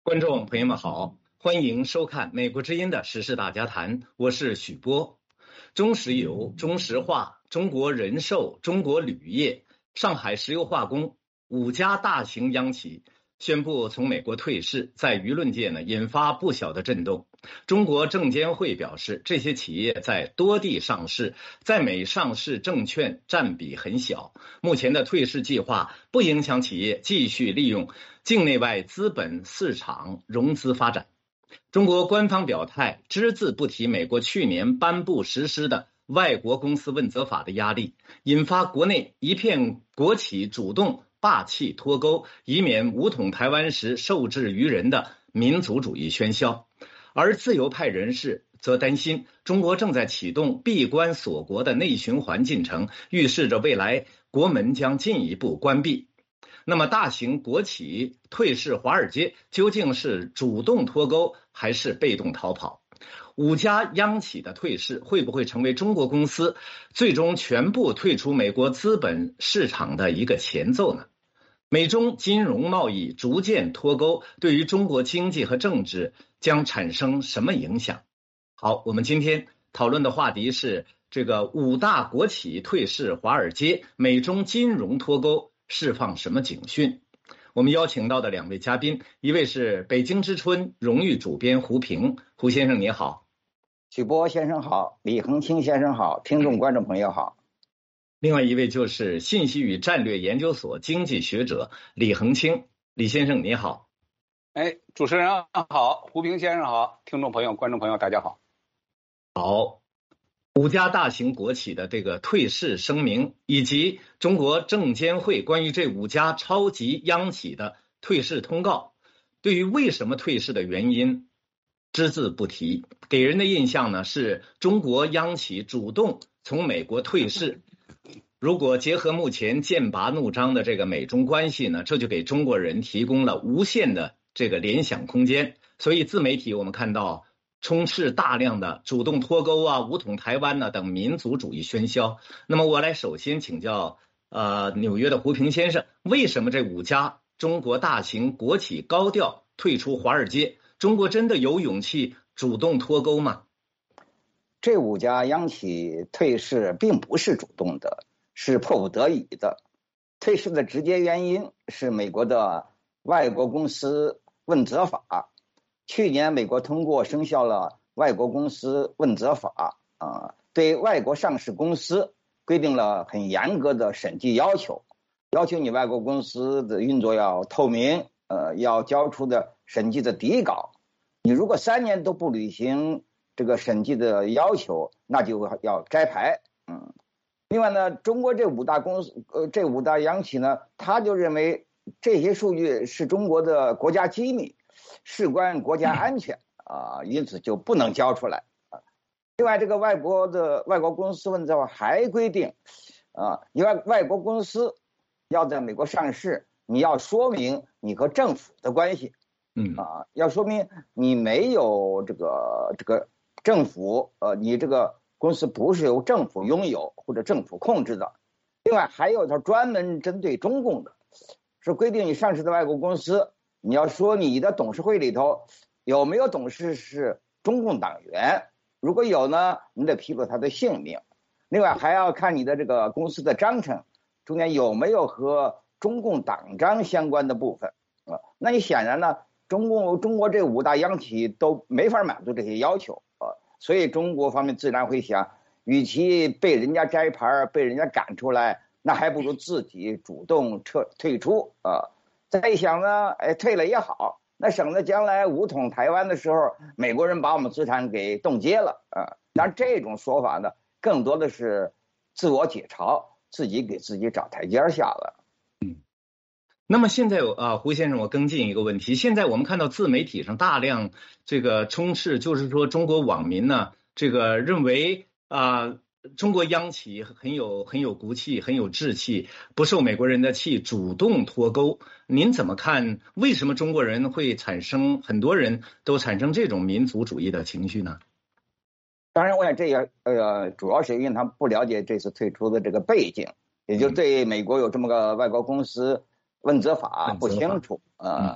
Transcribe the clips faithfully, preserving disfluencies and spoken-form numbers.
观众朋友们好，欢迎收看美国之音的时事大家谈，我是许波。中石油、中石化、中国人寿、中国铝业、上海石油化工五家大型央企宣布从美国退市，在舆论界呢引发不小的震动。中国证监会表示，这些企业在多地上市，在美上市证券占比很小，目前的退市计划不影响企业继续利用境内外资本市场融资发展。中国官方表态，只字不提美国去年颁布实施的外国公司问责法的压力，引发国内一片国企主动霸气脱钩，以免武统台湾时受制于人的民族主义喧嚣。而自由派人士则担心，中国正在启动闭关锁国的内循环进程，预示着未来国门将进一步关闭。那么大型国企退市华尔街究竟是主动脱钩还是被动逃跑？五家央企的退市会不会成为中国公司最终全部退出美国资本市场的一个前奏呢？美中金融贸易逐渐脱钩，对于中国经济和政治将产生什么影响？好，我们今天讨论的话题是这个五大国企退市华尔街，美中金融脱钩释放什么警讯？我们邀请到的两位嘉宾，一位是北京之春荣誉主编胡平，胡先生你好。 许波先生好，李恒清先生好，听众观众朋友好。 另外一位就是信息与战略研究所经济学者李恒清，李先生你好。 哎，主持人好，胡平先生好，听众朋友观众朋友大家好。 好，五家大型国企的这个退市声明，以及中国证监会关于这五家超级央企的退市通告，对于为什么退市的原因只字不提，给人的印象呢是中国央企主动从美国退市。如果结合目前剑拔弩张的这个美中关系呢，这就给中国人提供了无限的这个联想空间。所以自媒体我们看到充斥大量的主动脱钩啊、武统台湾呢、啊、等民族主义喧嚣。那么我来首先请教呃纽约的胡平先生，为什么这五家中国大型国企高调退出华尔街？中国真的有勇气主动脱钩吗？ 这五家央企退市并不是主动的，是迫不得已的。退市的直接原因是美国的外国公司问责法。去年美国通过生效了外国公司问责法，啊，对外国上市公司规定了很严格的审计要求，要求你外国公司的运作要透明，呃，要交出的审计的底稿。你如果三年都不履行这个审计的要求，那就要摘牌。嗯，另外呢，中国这五大公司，呃，这五大央企呢，他就认为这些数据是中国的国家机密，事关国家安全啊，因此就不能交出来啊。另外，这个外国的外国公司问责法还规定啊，你外外国公司要在美国上市，你要说明你和政府的关系。 嗯啊，要说明你没有这个这个政府，呃，你这个公司不是由政府拥有或者政府控制的。另外还有它专门针对中共的，是规定你上市的外国公司，你要说你的董事会里头有没有董事是中共党员，如果有呢，你得披露他的姓名。另外还要看你的这个公司的章程中间有没有和中共党章相关的部分啊。那你显然呢，中共中国这五大央企都没法满足这些要求啊，所以中国方面自然会想，与其被人家摘牌被人家赶出来，那还不如自己主动撤退出啊。再一想呢，哎，退了也好，那省得将来武统台湾的时候，美国人把我们资产给冻结了啊。当然这种说法呢，更多的是自我解嘲，自己给自己找台阶下了。 那么现在啊，胡先生，我跟进一个问题。现在我们看到自媒体上大量这个充斥，就是说中国网民呢，这个认为啊，中国央企很有很有骨气，很有志气，不受美国人的气，主动脱钩。您怎么看？为什么中国人会产生，很多人都产生这种民族主义的情绪呢？ 当然，我想这也呃，主要是因为他们不了解这次退出的这个背景，也就对美国有这么个外国公司问责法不清楚啊。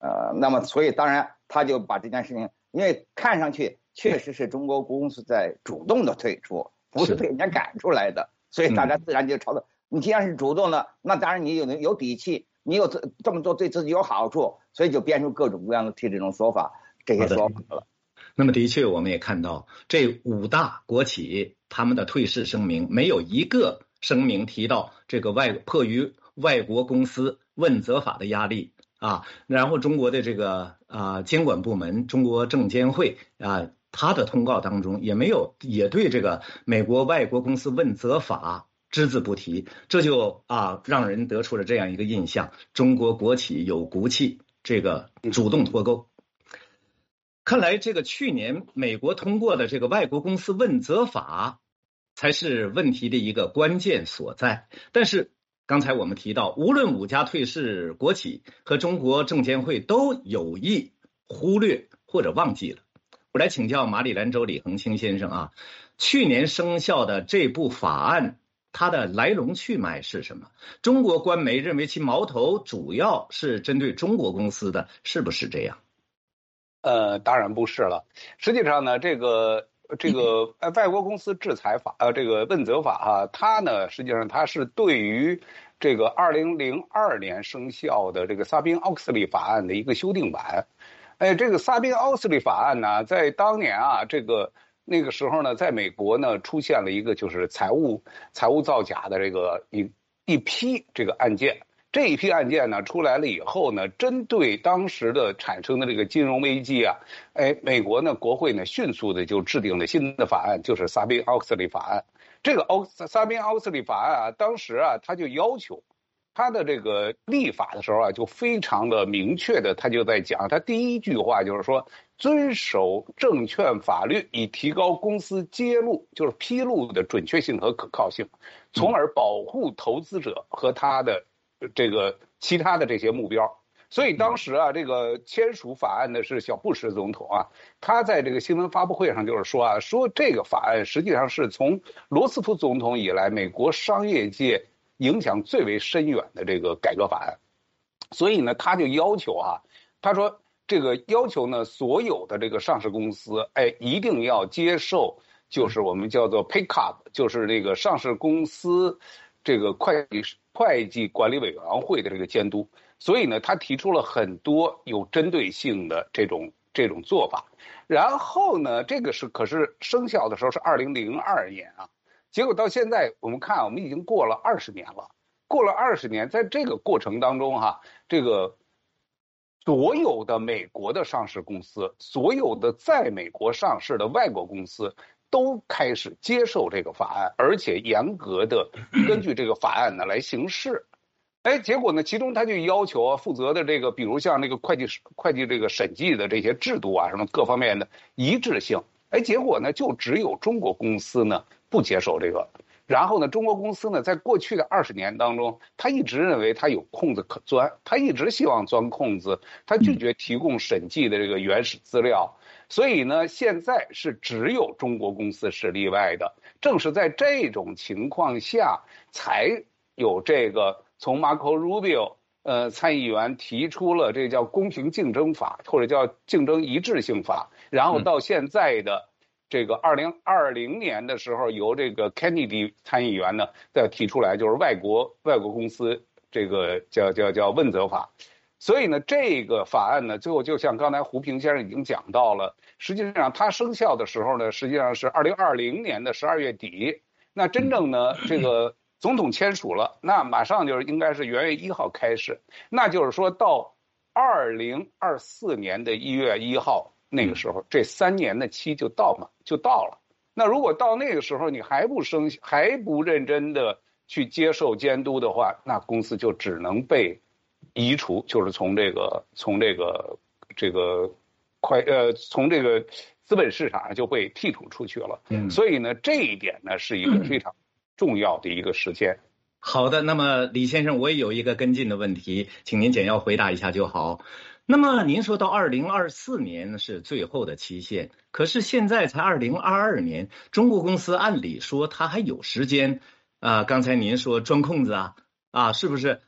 呃，那么所以当然他就把这件事情，因为看上去确实是中国公司在主动的退出，不是被人家赶出来的，所以大家自然就朝着、嗯、你既然是主动的，那当然你有有底气，你有这这么做对自己有好处，所以就编出各种各样的替这种说法，这些说法了。 那么的确我们也看到这五大国企他们的退市声明没有一个声明提到这个外迫于外国公司问责法的压力啊，然后中国的这个啊监管部门中国证监会啊，他的通告当中也没有也对这个美国外国公司问责法只字不提，这就啊让人得出了这样一个印象：中国国企有骨气，这个主动脱钩。看来这个去年美国通过的这个外国公司问责法才是问题的一个关键所在。但是刚才我们提到，无论五家退市国企和中国证监会都有意忽略或者忘记了。我来请教马里兰州李恒清先生啊，去年生效的这部法案，它的来龙去脉是什么？中国官媒认为其矛头主要是针对中国公司的，是不是这样？ 呃，当然不是了。实际上呢，这个这个呃外国公司制裁法呃这个问责法哈、啊，它呢实际上它是对于这个二零零二年生效的这个萨宾奥克斯利法案的一个修订版。哎，这个萨宾奥克斯利法案呢，在当年啊，这个那个时候呢，在美国呢出现了一个就是财务财务造假的这个一一批这个案件。这一批案件呢出来了以后呢，针对当时的产生的这个金融危机啊，哎，美国呢国会呢迅速的就制定了新的法案，就是萨宾奥克斯利法案。这个奥萨宾奥克斯利法案啊，当时啊他就要求他的这个立法的时候啊，就非常的明确的，他就在讲，他第一句话就是说，遵守证券法律，以提高公司揭露就是披露的准确性和可靠性，从而保护投资者和他的这个其他的这些目标。所以当时啊，这个签署法案的是小布什总统啊，他在这个新闻发布会上就是说啊，说这个法案实际上是从罗斯福总统以来美国商业界影响最为深远的这个改革法案。所以呢，他就要求啊，他说这个要求呢，所有的这个上市公司，哎，一定要接受，就是我们叫做 P C A B， 就是这个上市公司这个会计会计管理委员会的这个监督。所以呢，他提出了很多有针对性的这种这种做法。然后呢，这个是可是生效的时候是二零零二年啊，结果到现在我们看，我们已经过了二十年了。过了二十年，在这个过程当中哈，这个所有的美国的上市公司，所有的在美国上市的外国公司都开始接受这个法案，而且严格的根据这个法案呢来行事。哎，结果呢，其中他就要求啊，负责的这个，比如像那个会计会计这个审计的这些制度啊，什么各方面的一致性。哎，结果呢，就只有中国公司呢不接受这个。然后呢，中国公司呢，在过去的二十年当中，他一直认为他有空子可钻，他一直希望钻空子，他拒绝提供审计的这个原始资料。所以呢，现在是只有中国公司是例外的。正是在这种情况下，才有这个从 Marco Rubio 呃参议员提出了这叫公平竞争法，或者叫竞争一致性法，然后到现在的这个二零二零年的时候，由这个 Kennedy 参议员呢再提出来，就是外国外国公司这个叫叫叫问责法。所以呢，这个法案呢，最后就像刚才胡平先生已经讲到了，实际上它生效的时候呢，实际上是二零二零年的十二月底。那真正呢，这个总统签署了，那马上就是应该是元月一号开始，那就是说到二零二四年的一月一号那个时候，这三年的期就到嘛，就到了。那如果到那个时候你还不生还不认真的去接受监督的话，那公司就只能被移除，就是从这个从这个这个快呃从这个资本市场上就被剔除出去了。嗯，所以呢，这一点呢是一个非常重要的一个时间。 好的，那么李先生，我也有一个跟进的问题，请您简要回答一下就好。那么您说到二零二四年是最后的期限，可是现在才二零二二年，中国公司按理说它还有时间啊、呃。刚才您说钻空子啊啊，是不是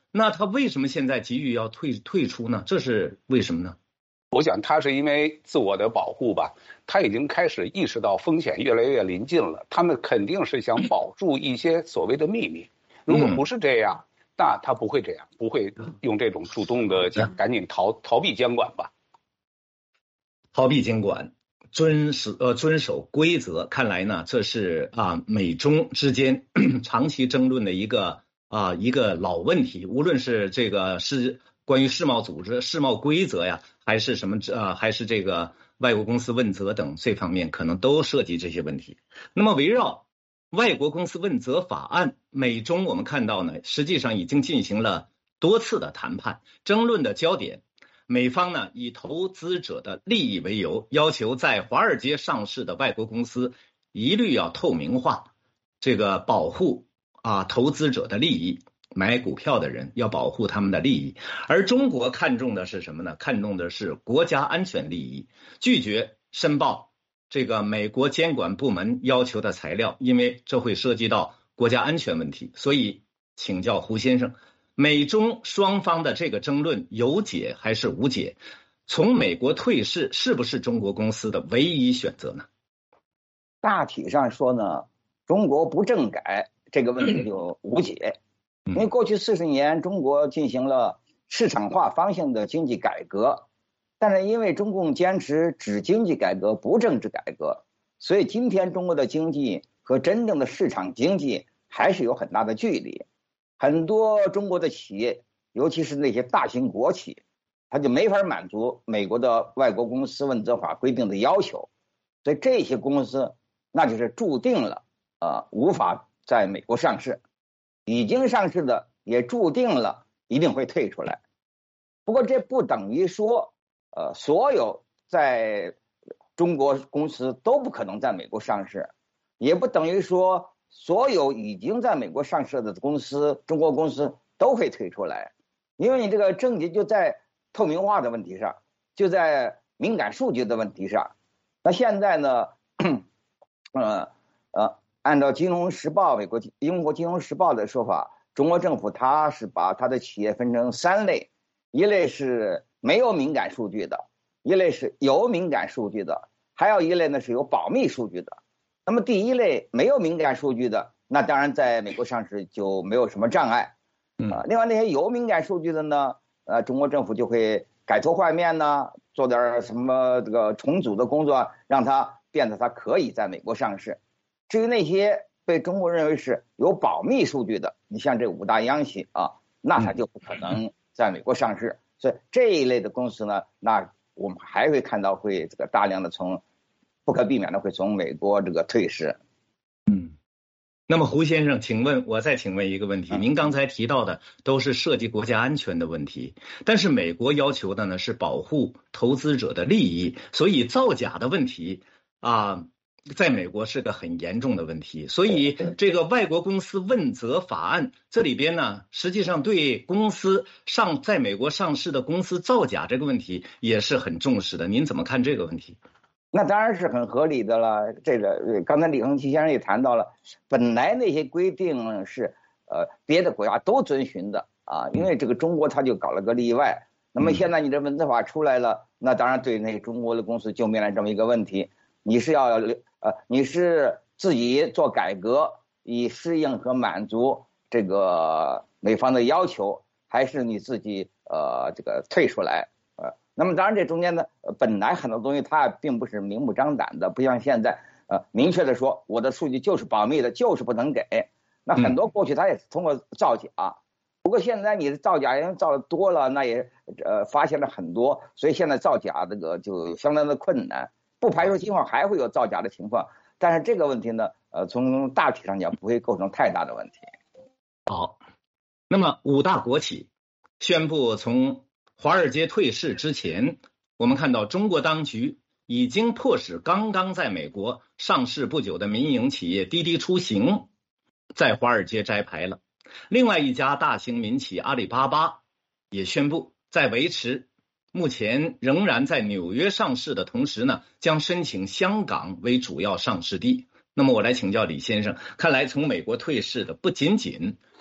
那他为什么现在急于要退退出呢？这是为什么呢？ 我想他是因为自我的保护吧，他已经开始意识到风险越来越临近了，他们肯定是想保住一些所谓的秘密。如果不是这样，嗯、那他不会这样，不会用这种主动的讲赶紧逃逃避监管吧？ 逃避监管，遵守呃遵守规则，看来呢，这是啊美中之间长期争论的一个啊一个老问题。无论是这个是关于世贸组织、世贸规则呀，还是什么呃还是这个外国公司问责等这方面，可能都涉及这些问题。那么围绕外国公司问责法案，美中我们看到呢，实际上已经进行了多次的谈判，争论的焦点。美方呢以投资者的利益为由，要求在华尔街上市的外国公司一律要透明化，这个保护啊投资者的利益，买股票的人要保护他们的利益。而中国看重的是什么呢？看重的是国家安全利益，拒绝申报这个美国监管部门要求的材料，因为这会涉及到国家安全问题。所以请教胡先生，美中双方的这个争论有解还是无解？从美国退市是不是中国公司的唯一选择呢？ 大体上说呢，中国不政改这个问题就无解，因为过去四十年中国进行了市场化方向的经济改革，但是因为中共坚持只经济改革不政治改革，所以今天中国的经济和真正的市场经济还是有很大的距离。很多中国的企业，尤其是那些大型国企，它就没法满足美国的外国公司问责法规定的要求，所以这些公司那就是注定了呃无法在美国上市，已经上市的也注定了一定会退出来。不过这不等于说呃所有在中国公司都不可能在美国上市，也不等于说所有已经在美国上市的公司，中国公司都会退出来，因为你这个症结就在透明化的问题上，就在敏感数据的问题上。那现在呢，呃呃，按照《金融时报》美国英国《金融时报》的说法，中国政府它是把它的企业分成三类，一类是没有敏感数据的，一类是有敏感数据的，还有一类呢是有保密数据的。那么第一类没有敏感数据的，那当然在美国上市就没有什么障碍。 嗯、 呃，另外那些有敏感数据的呢，呃，中国政府就会改头换面呢，做点什么这个重组的工作，让它变得它可以在美国上市。至于那些被中国认为是有保密数据的，你像这五大央企啊，那它就不可能在美国上市。所以这一类的公司呢，那我们还会看到会这个大量的从不可避免的会从美国这个退市。 嗯，那么胡先生，请问我再请问一个问题，您刚才提到的都是涉及国家安全的问题，但是美国要求的呢是保护投资者的利益，所以造假的问题啊，在美国是个很严重的问题。所以这个外国公司问责法案这里边呢，实际上对公司上在美国上市的公司造假这个问题也是很重视的。您怎么看这个问题？ 那当然是很合理的了。这个刚才李恒奇先生也谈到了，本来那些规定是呃别的国家都遵循的啊，因为这个中国他就搞了个例外。那么现在你这问责法出来了，那当然对那些中国的公司就面临这么一个问题：你是要呃你是自己做改革以适应和满足这个美方的要求，还是你自己呃这个退出来？呃，那么当然这中间呢，本来很多东西它并不是明目张胆的，不像现在呃明确的说我的数据就是保密的，就是不能给。那很多过去它也是通过造假，不过现在你的造假人造的多了，那也呃发现了很多，所以现在造假这个就相当的困难。不排除今后还会有造假的情况，但是这个问题呢，呃，从大体上讲不会构成太大的问题。 好，那么五大国企宣布从华尔街退市之前，我们看到中国当局已经迫使刚刚在美国上市不久的民营企业滴滴出行在华尔街摘牌了。另外一家大型民企阿里巴巴也宣布，在维持目前仍然在纽约上市的同时呢，将申请香港为主要上市地。那么我来请教李先生，看来从美国退市的不仅仅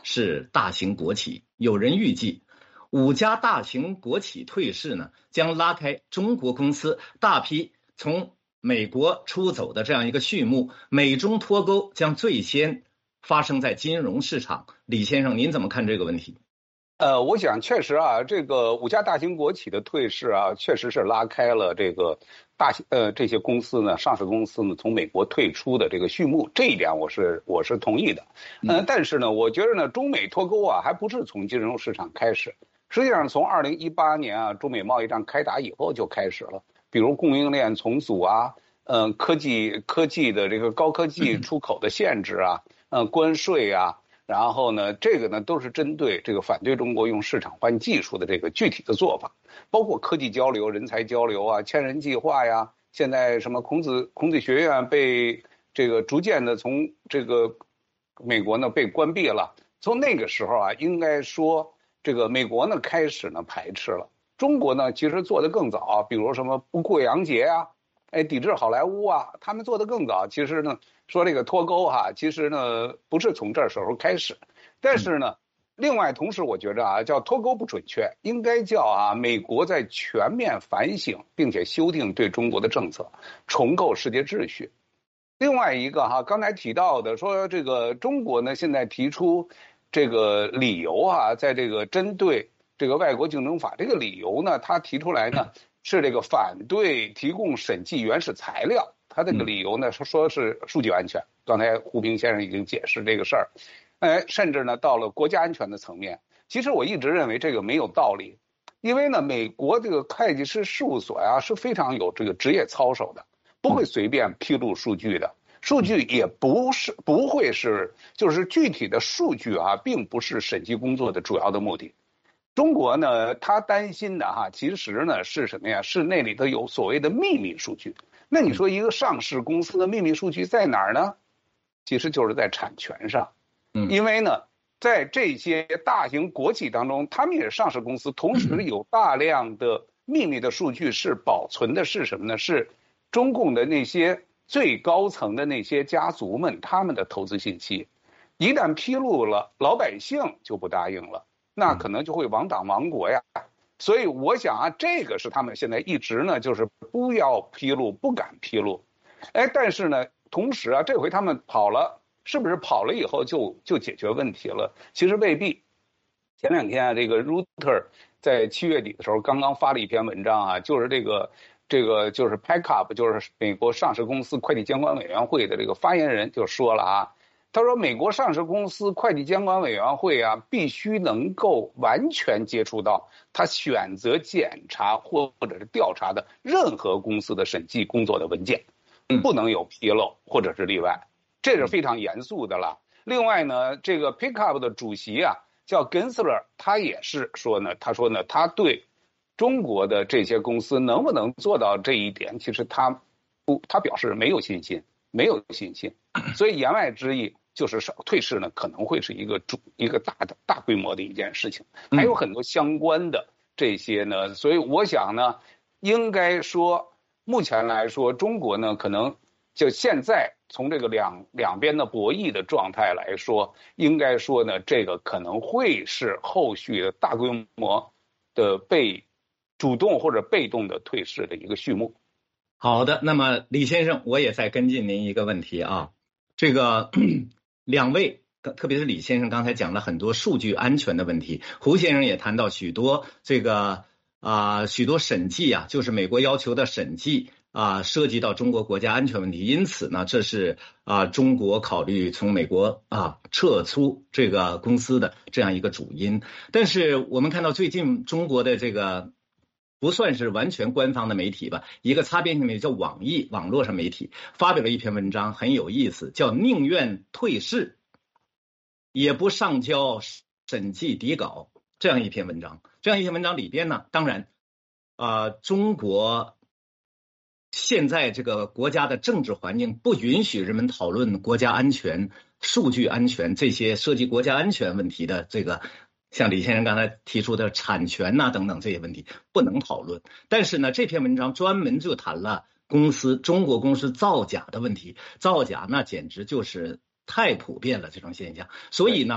是大型国企。有人预计，五家大型国企退市呢，将拉开中国公司大批从美国出走的这样一个序幕，美中脱钩将最先发生在金融市场。李先生，您怎么看这个问题？ 呃，我想确实啊，这个五家大型国企的退市啊，确实是拉开了这个大型呃这些公司呢，上市公司呢从美国退出的这个序幕，这一点我是我是同意的。呃，但是呢，我觉得呢，中美脱钩啊，还不是从金融市场开始，实际上从二零一八年啊，中美贸易战开打以后就开始了，比如供应链重组啊，呃，科技科技的这个高科技出口的限制啊，呃，关税啊。然后呢，这个呢都是针对这个反对中国用市场换技术的这个具体的做法，包括科技交流、人才交流啊、千人计划呀。现在什么孔子孔子学院被这个逐渐的从这个美国呢被关闭了。从那个时候啊，应该说这个美国呢开始呢排斥了，中国呢其实做得更早，比如什么不过洋节啊，哎，抵制好莱坞啊，他们做得更早。其实呢。说这个脱钩哈，其实呢不是从这时候开始，但是呢，另外同时我觉着啊，叫脱钩不准确，应该叫啊，美国在全面反省并且修订对中国的政策，重构世界秩序。另外一个哈，刚才提到的说这个中国呢现在提出这个理由啊，在这个针对这个外国竞争法这个理由呢，他提出来呢是这个反对提供审计原始材料。他这个理由呢，说说是数据安全。刚才胡平先生已经解释这个事儿，哎，甚至呢到了国家安全的层面。其实我一直认为这个没有道理，因为呢，美国这个会计师事务所呀是非常有这个职业操守的，不会随便披露数据的。数据也不是不会是，就是具体的数据啊，并不是审计工作的主要的目的。中国呢，他担心的哈，其实呢是什么呀？是那里头有所谓的秘密数据。那你说一个上市公司的秘密数据在哪儿呢？其实就是在产权上。嗯，因为呢，在这些大型国企当中，他们也是上市公司，同时有大量的秘密的数据是保存的是什么呢？是中共的那些最高层的那些家族们他们的投资信息，一旦披露了，老百姓就不答应了，那可能就会亡党亡国呀。所以我想啊，这个是他们现在一直呢，就是不要披露，不敢披露。哎，但是呢，同时啊，这回他们跑了，是不是跑了以后就就解决问题了？其实未必。前两天啊，这个 Reuters 在七月底的时候刚刚发了一篇文章啊，就是这个这个就是 P A C U P， 就是美国上市公司会计监管委员会的这个发言人就说了啊。他说，美国上市公司会计监管委员会啊，必须能够完全接触到他选择检查或者是调查的任何公司的审计工作的文件，不能有纰漏或者是例外，这是非常严肃的了。另外呢，这个 P A C U P 的主席啊叫 Gensler， 他也是说呢，他说呢，他对中国的这些公司能不能做到这一点，其实他不，他表示没有信心，没有信心。所以言外之意。就是少退市呢，可能会是一个主一个大的大规模的一件事情，还有很多相关的这些呢，所以我想呢，应该说目前来说，中国呢可能就现在从这个两两边的博弈的状态来说，应该说呢，这个可能会是后续的大规模的被主动或者被动的退市的一个序幕。 好的，那么李先生，我也再跟进您一个问题啊，这个。两位，特别是李先生刚才讲了很多数据安全的问题，胡先生也谈到许多这个啊、呃、许多审计啊，就是美国要求的审计啊、呃，涉及到中国国家安全问题，因此呢，这是啊、呃、中国考虑从美国啊撤出这个公司的这样一个主因。但是我们看到最近中国的这个。不算是完全官方的媒体吧，一个擦边性媒体叫网易，网络上媒体发表了一篇文章，很有意思，叫宁愿退市也不上交审计底稿，这样一篇文章。这样一篇文章里边呢，当然啊、呃，中国现在这个国家的政治环境不允许人们讨论国家安全、数据安全这些涉及国家安全问题的这个。像李先生刚才提出的产权呐、啊、等等这些问题不能讨论，但是呢，这篇文章专门就谈了公司中国公司造假的问题，造假那简直就是太普遍了这种现象，所以呢，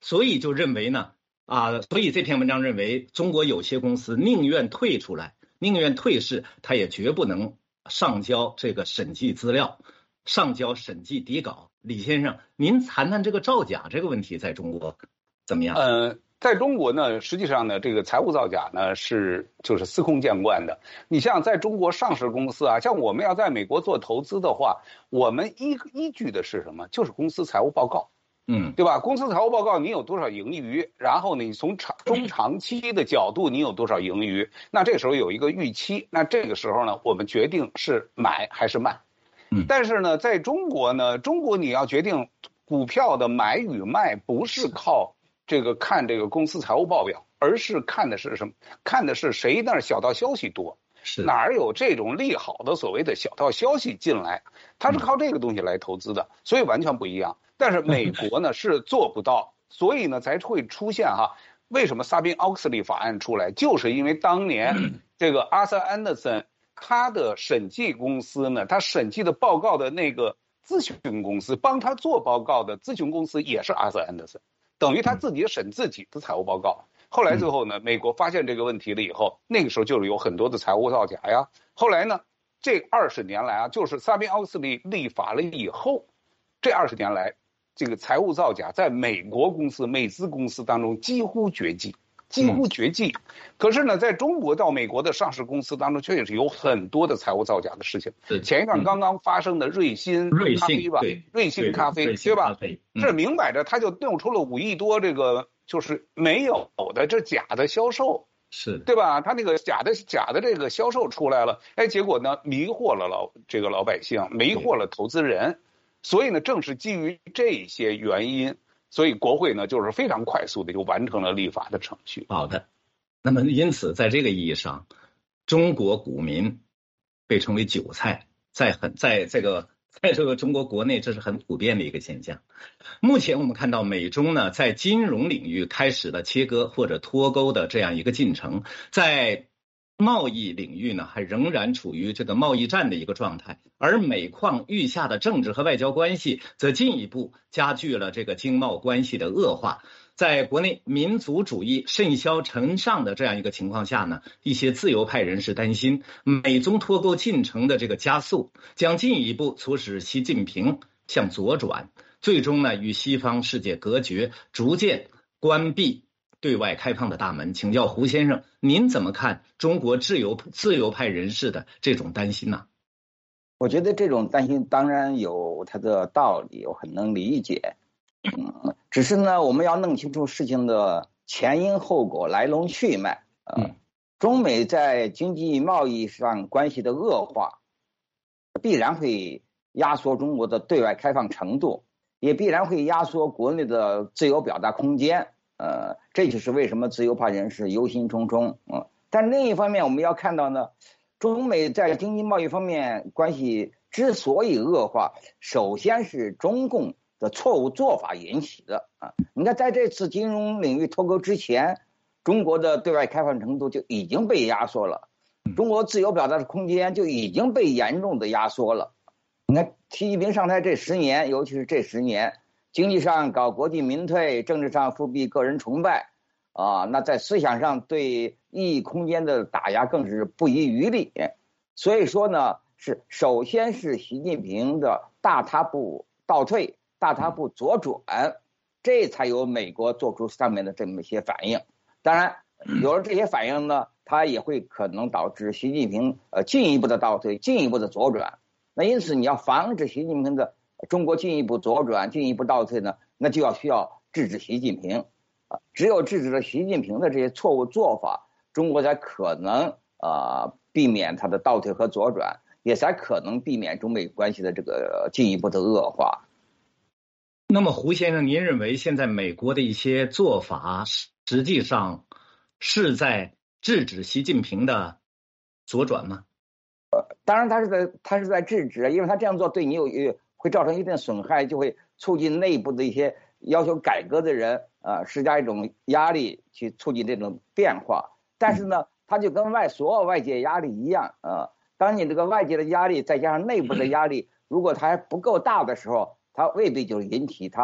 所以就认为呢，啊，所以这篇文章认为，中国有些公司宁愿退出来，宁愿退市，他也绝不能上交这个审计资料，上交审计底稿。李先生，您谈谈这个造假这个问题在中国怎么样？ 呃，在中国呢，实际上呢，这个财务造假呢是就是司空见惯的。你像在中国上市公司啊，像我们要在美国做投资的话，我们依依据的是什么？就是公司财务报告。 嗯， 对吧？公司财务报告你有多少盈余，然后呢，你从长中长期的角度你有多少盈余？那这时候有一个预期，那这个时候呢，我们决定是买还是卖。 嗯， 但是呢，在中国呢，中国你要决定股票的买与卖，不是靠这个看这个公司财务报表，而是看的是什么？看的是谁那儿小道消息多。 是哪有这种利好的所谓的小道消息进来？他是靠这个东西来投资的，所以完全不一样。但是美国呢是做不到，所以呢才会出现哈，为什么萨宾奥克斯利法案出来，就是因为当年这个阿瑟安德森他的审计公司呢，他审计的报告的那个咨询公司帮他做报告的咨询公司也是阿瑟安德森，等于他自己审自己的财务报告。后来最后呢，美国发现这个问题了以后，那个时候就是有很多的财务造假呀。后来呢，这二十年来啊，就是萨宾奥克斯利立法了以后，这二十年来，这个财务造假在美国公司、美资公司当中几乎绝迹，几乎绝迹。可是呢，在中国到美国的上市公司当中，确实有很多的财务造假的事情。前一段刚刚发生的瑞幸咖啡吧，瑞幸咖啡对吧？这明摆着他就弄出了五亿多这个。就是没有的这假的销售， 是对吧？他那个假的假的这个销售出来了，哎，结果呢迷惑了老这个老百姓，迷惑了投资人，所以呢，正是基于这些原因，所以国会呢就是非常快速的就完成了立法的程序。 好的，那么因此在这个意义上，中国股民被称为韭菜，在很在这个。在这个中国国内，这是很普遍的一个现象。目前我们看到美中呢，在金融领域开始了切割或者脱钩的这样一个进程，在贸易领域呢，还仍然处于这个贸易战的一个状态，而美矿欲下的政治和外交关系，则进一步加剧了这个经贸关系的恶化。在国内民族主义甚嚣尘上的这样一个情况下呢，一些自由派人士担心，美中脱钩进程的这个加速，将进一步促使习近平向左转，最终呢与西方世界隔绝，逐渐关闭对外开放的大门。请教胡先生，您怎么看中国自由自由派人士的这种担心呢？ 我觉得这种担心当然有它的道理，我很能理解。嗯，只是呢，我们要弄清楚事情的前因后果、来龙去脉。呃、嗯，中美在经济贸易上关系的恶化，必然会压缩中国的对外开放程度，也必然会压缩国内的自由表达空间。呃，这就是为什么自由派人士忧心忡忡。嗯，但另一方面，我们要看到呢，中美在经济贸易方面关系之所以恶化，首先是中共的错误做法引起的啊！你看，在这次金融领域脱钩之前，中国的对外开放程度就已经被压缩了，中国自由表达的空间就已经被严重的压缩了。你看，习近平上台这十年，尤其是这十年，经济上搞国进民退，政治上复辟个人崇拜啊，那在思想上对意义空间的打压更是不遗余力。所以说呢，是首先是习近平的大踏步倒退。大踏步左转，这才有美国做出上面的这么一些反应。当然，有了这些反应呢，它也会可能导致习近平呃进一步的倒退，进一步的左转。那因此，你要防止习近平的中国进一步左转、进一步倒退呢，那就要需要制止习近平啊。只有制止了习近平的这些错误做法，中国才可能呃避免它的倒退和左转，也才可能避免中美关系的这个进一步的恶化。 那么胡先生，您认为现在美国的一些做法实际上是在制止习近平的左转吗？ 呃，当然他是在他是在制止，因为他这样做对你有会造成一定损害，就会促进内部的一些要求改革的人呃施加一种压力，去促进这种变化。但是呢，他就跟外所有外界压力一样，呃，当你这个外界的压力再加上内部的压力，如果它还不够大的时候，它未必就引起它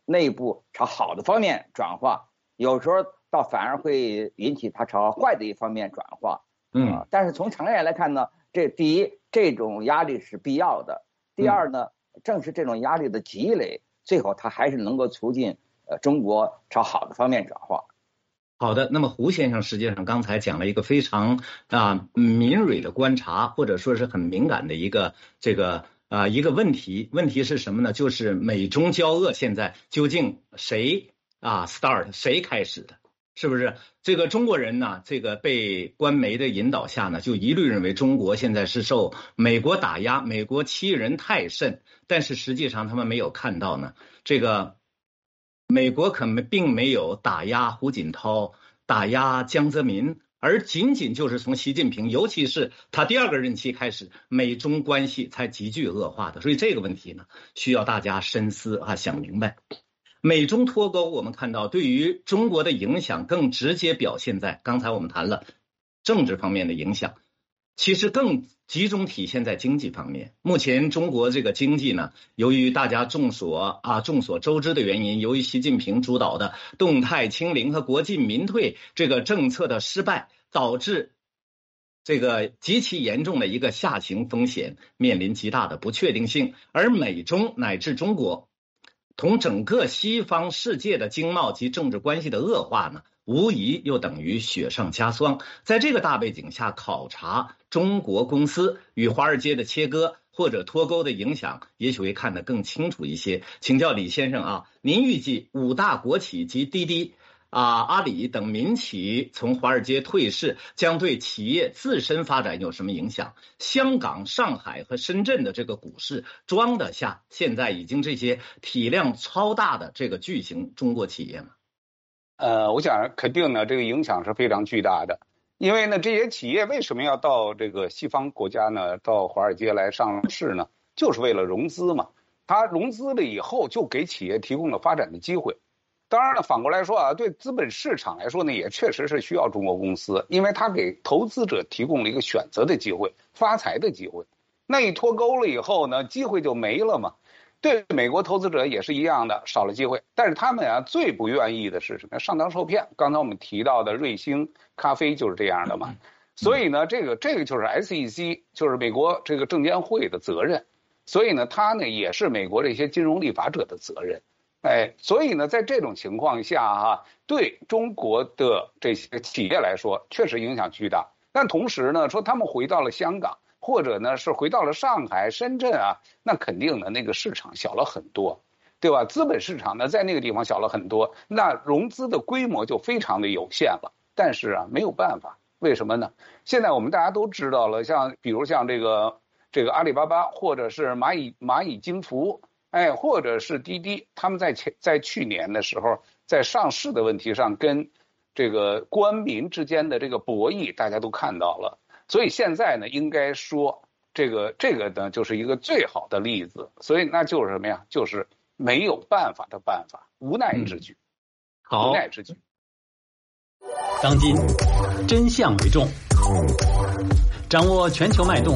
内部朝好的方面转化，有时候倒反而会引起它朝坏的一方面转化。 嗯、 呃，但是从长远来看呢，这第一，这种压力是必要的；第二呢，正是这种压力的积累，最后它还是能够促进呃中国朝好的方面转化。 好的，那么胡先生实际上刚才讲了一个非常啊敏锐的观察，或者说是很敏感的一个这个啊一个问题。问题是什么呢？就是美中交恶现在究竟谁啊 start 谁开始的？是不是这个中国人呢？这个被官媒的引导下呢，就一律认为中国现在是受美国打压，美国欺人太甚。但是实际上他们没有看到呢，这个美国可没并没有打压胡锦涛，打压江泽民，而仅仅就是从习近平，尤其是他第二个任期开始，美中关系才急剧恶化的。所以这个问题呢，需要大家深思啊，想明白。美中脱钩，我们看到对于中国的影响更直接表现在刚才我们谈了政治方面的影响，其实更集中体现在经济方面。目前中国这个经济呢，由于大家众所啊众所周知的原因，由于习近平主导的动态清零和国进民退这个政策的失败，导致这个极其严重的一个下行风险，面临极大的不确定性。而美中乃至中国同整个西方世界的经贸及政治关系的恶化呢，无疑又等于雪上加霜。在这个大背景下，考察中国公司与华尔街的切割或者脱钩的影响，也许会看得更清楚一些。请教李先生啊，您预计五大国企及滴滴啊、阿里等民企从华尔街退市，将对企业自身发展有什么影响？香港、上海和深圳的这个股市装得下现在已经这些体量超大的这个巨型中国企业吗？ 呃，我想肯定呢，这个影响是非常巨大的。因为呢，这些企业为什么要到这个西方国家呢，到华尔街来上市呢？就是为了融资嘛。它融资了以后，就给企业提供了发展的机会。当然了，反过来说啊，对资本市场来说呢，也确实是需要中国公司，因为它给投资者提供了一个选择的机会、发财的机会。那一脱钩了以后呢，机会就没了嘛。对美国投资者也是一样的，少了机会。但是他们啊，最不愿意的是什么？上当受骗。刚才我们提到的瑞星咖啡就是这样的嘛。所以呢，这个这个就是 S E C， 就是美国这个证监会的责任。所以呢，它呢也是美国这些金融立法者的责任。哎，所以呢，在这种情况下啊，对中国的这些企业来说，确实影响巨大。但同时呢，说他们回到了香港，或者呢是回到了上海、深圳啊，那肯定呢那个市场小了很多，对吧？资本市场呢在那个地方小了很多，那融资的规模就非常的有限了。但是啊，没有办法，为什么呢？现在我们大家都知道了，像比如像这个这个阿里巴巴，或者是蚂蚁蚂蚁金服。哎，或者是滴滴，他们在前在去年的时候，在上市的问题上跟这个官民之间的这个博弈，大家都看到了。所以现在呢，应该说这个这个呢，就是一个最好的例子。所以那就是什么呀？就是没有办法的办法，无奈之举。嗯、 好， 无奈之举。 当今真相为重，掌握全球脉动。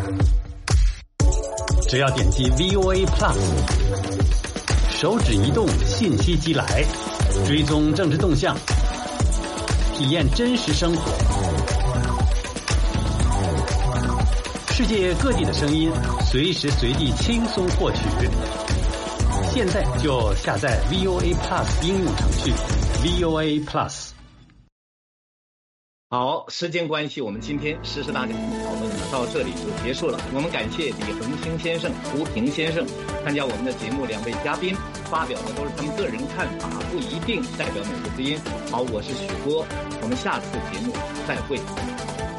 只要点击 V O A Plus， 手指移动，信息即来，追踪政治动向，体验真实生活，世界各地的声音，随时随地轻松获取。现在就下载 V O A Plus 应用程序 V O A Plus。 好，时间关系，我们今天时事大家讨论呢到这里就结束了。我们感谢李恒清先生、胡平先生参加我们的节目，两位嘉宾发表的都是他们个人看法，不一定代表美国之音。好，我是许波，我们下次节目再会。